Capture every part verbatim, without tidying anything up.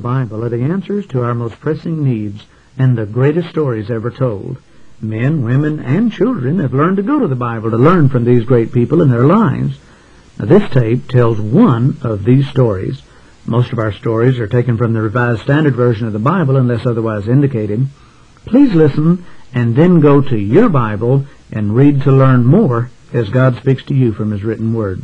Bible are the answers to our most pressing needs and the greatest stories ever told. Men, women, and children have learned to go to the Bible to learn from these great people in their lives. Now, this tape tells one of these stories. Most of our stories are taken from the Revised Standard Version of the Bible unless otherwise indicated. Please listen and then go to your Bible and read to learn more as God speaks to you from His written Word.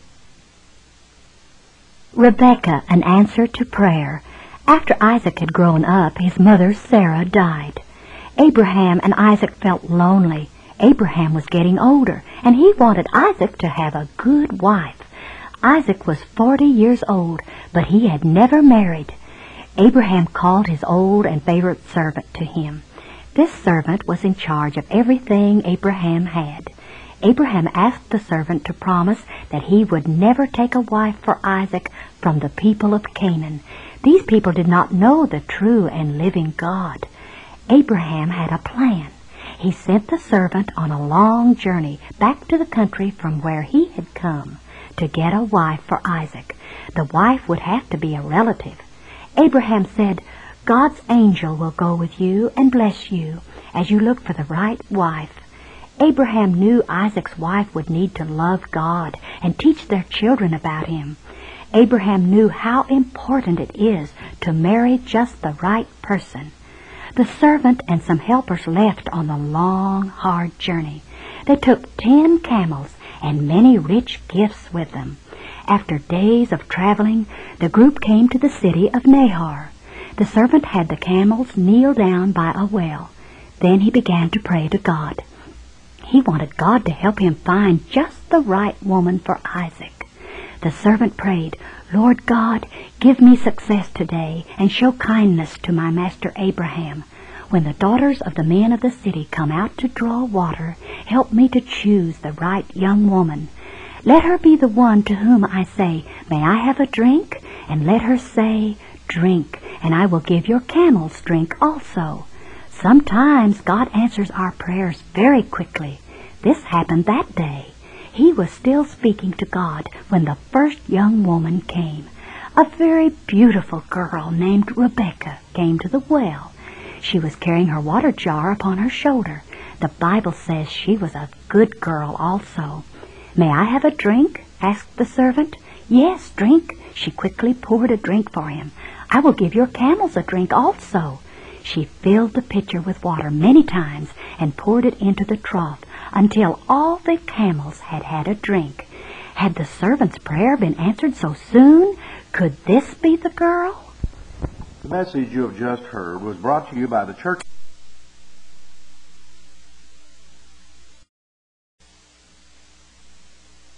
Rebekah, an answer to prayer. After Isaac had grown up, his mother Sarah died. Abraham and Isaac felt lonely. Abraham was getting older, and he wanted Isaac to have a good wife. Isaac was forty years old, but he had never married. Abraham called his old and favorite servant to him. This servant was in charge of everything Abraham had. Abraham asked the servant to promise that he would never take a wife for Isaac from the people of Canaan. These people did not know the true and living God. Abraham had a plan. He sent the servant on a long journey back to the country from where he had come to get a wife for Isaac. The wife would have to be a relative. Abraham said, "God's angel will go with you and bless you as you look for the right wife." Abraham knew Isaac's wife would need to love God and teach their children about Him. Abraham knew how important it is to marry just the right person. The servant and some helpers left on the long, hard journey. They took ten camels and many rich gifts with them. After days of traveling, the group came to the city of Nahor. The servant had the camels kneel down by a well. Then he began to pray to God. He wanted God to help him find just the right woman for Isaac. The servant prayed, "Lord God, give me success today and show kindness to my master Abraham. When the daughters of the men of the city come out to draw water, help me to choose the right young woman. Let her be the one to whom I say, 'May I have a drink?' And let her say, 'Drink, and I will give your camels drink also.'" Sometimes God answers our prayers very quickly. This happened that day. He was still speaking to God when the first young woman came. A very beautiful girl named Rebekah came to the well. She was carrying her water jar upon her shoulder. The Bible says she was a good girl also. "May I have a drink?" asked the servant. "Yes, drink." She quickly poured a drink for him. "I will give your camels a drink also." She filled the pitcher with water many times and poured it into the trough until all the camels had had a drink. Had the servant's prayer been answered so soon? Could this be the girl? The message you have just heard was brought to you by the Church